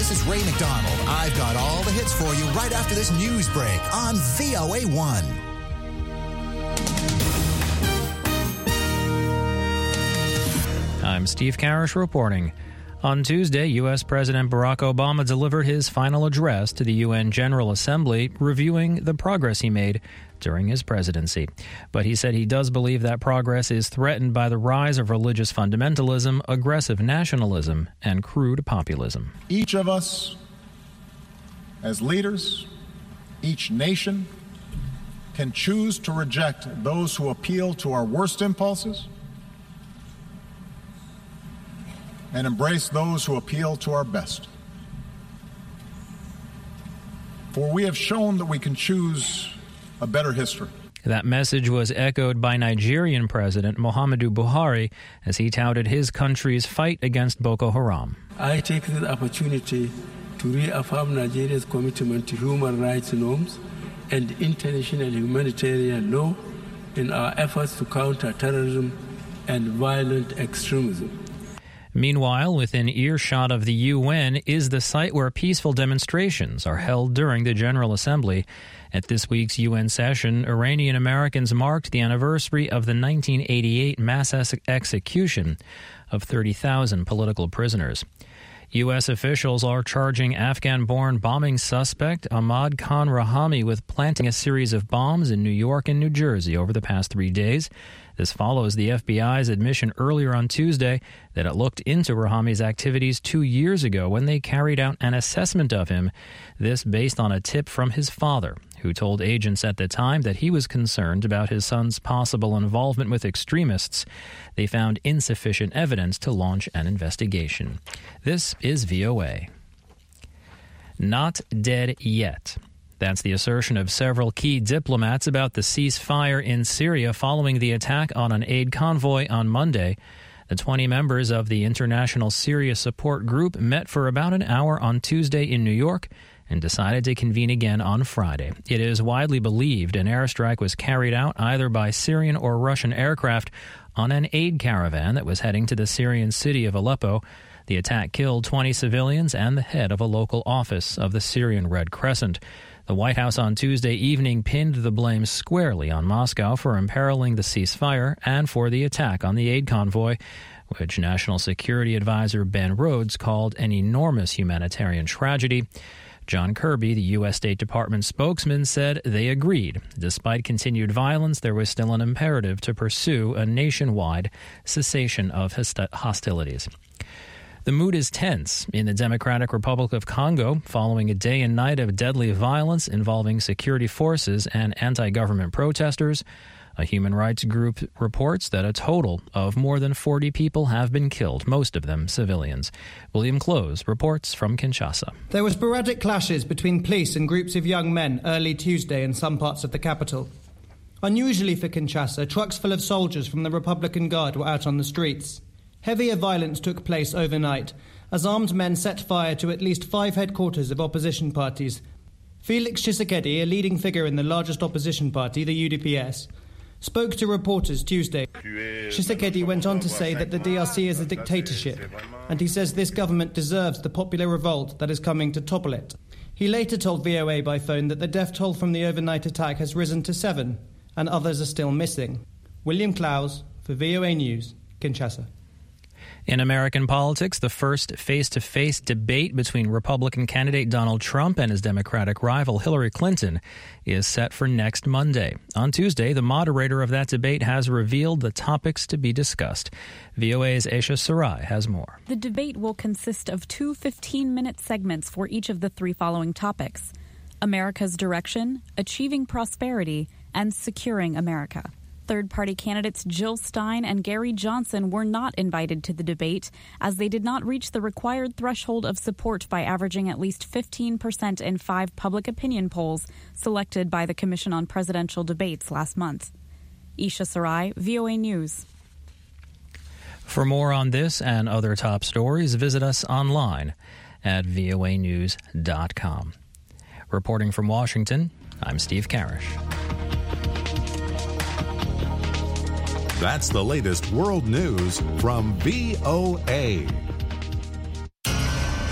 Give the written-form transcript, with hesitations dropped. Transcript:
This is Ray McDonald. I've got all the hits for you right after this news break on VOA1. I'm Steve Karish reporting. On Tuesday, U.S. President Barack Obama delivered his final address to the UN General Assembly, reviewing the progress he made during his presidency. But he said he does believe that progress is threatened by the rise of religious fundamentalism, aggressive nationalism, and crude populism. Each of us, as leaders, each nation, can choose to reject those who appeal to our worst impulses and embrace those who appeal to our best. For we have shown that we can choose a better history. That message was echoed by Nigerian President Muhammadu Buhari as he touted his country's fight against Boko Haram. I take this opportunity to reaffirm Nigeria's commitment to human rights norms and international humanitarian law in our efforts to counter terrorism and violent extremism. Meanwhile, within earshot of the UN is the site where peaceful demonstrations are held during the General Assembly. At this week's UN session, Iranian Americans marked the anniversary of the 1988 mass execution of 30,000 political prisoners. U.S. officials are charging Afghan-born bombing suspect Ahmad Khan Rahami with planting a series of bombs in New York and New Jersey over the past 3 days. This follows the FBI's admission earlier on Tuesday that it looked into Rahami's activities 2 years ago when they carried out an assessment of him. This based on a tip from his father, who told agents at the time that he was concerned about his son's possible involvement with extremists. They found insufficient evidence to launch an investigation. This is VOA. Not dead yet. That's the assertion of several key diplomats about the ceasefire in Syria following the attack on an aid convoy on Monday. The 20 members of the International Syria Support Group met for about an hour on Tuesday in New York and decided to convene again on Friday. It is widely believed an airstrike was carried out either by Syrian or Russian aircraft on an aid caravan that was heading to the Syrian city of Aleppo. The attack killed 20 civilians and the head of a local office of the Syrian Red Crescent. The White House on Tuesday evening pinned the blame squarely on Moscow for imperiling the ceasefire and for the attack on the aid convoy, which National Security Advisor Ben Rhodes called an enormous humanitarian tragedy. John Kirby, the U.S. State Department spokesman, said they agreed. Despite continued violence, there was still an imperative to pursue a nationwide cessation of hostilities. The mood is tense in the Democratic Republic of Congo following a day and night of deadly violence involving security forces and anti-government protesters. A human rights group reports that a total of more than 40 people have been killed, most of them civilians. William Close reports from Kinshasa. There were sporadic clashes between police and groups of young men early Tuesday in some parts of the capital. Unusually for Kinshasa, trucks full of soldiers from the Republican Guard were out on the streets. Heavier violence took place overnight as armed men set fire to at least 5 headquarters of opposition parties. Felix Tshisekedi, a leading figure in the largest opposition party, the UDPS, spoke to reporters Tuesday. Tshisekedi went on to say that the DRC is a dictatorship, and he says this government deserves the popular revolt that is coming to topple it. He later told VOA by phone that the death toll from the overnight attack has risen to 7, and others are still missing. William Clowes for VOA News, Kinshasa. In American politics, the first face-to-face debate between Republican candidate Donald Trump and his Democratic rival Hillary Clinton is set for next Monday. On Tuesday, the moderator of that debate has revealed the topics to be discussed. VOA's Aisha Sarai has more. The debate will consist of 2 15-minute segments for each of the 3 following topics: America's direction, achieving prosperity, and securing America. Third-party candidates Jill Stein and Gary Johnson were not invited to the debate as they did not reach the required threshold of support by averaging at least 15% in 5 public opinion polls selected by the Commission on Presidential Debates last month. Isha Sarai, VOA News. For more on this and other top stories, visit us online at voanews.com. Reporting from Washington, I'm Steve Karish. That's the latest world news from VOA.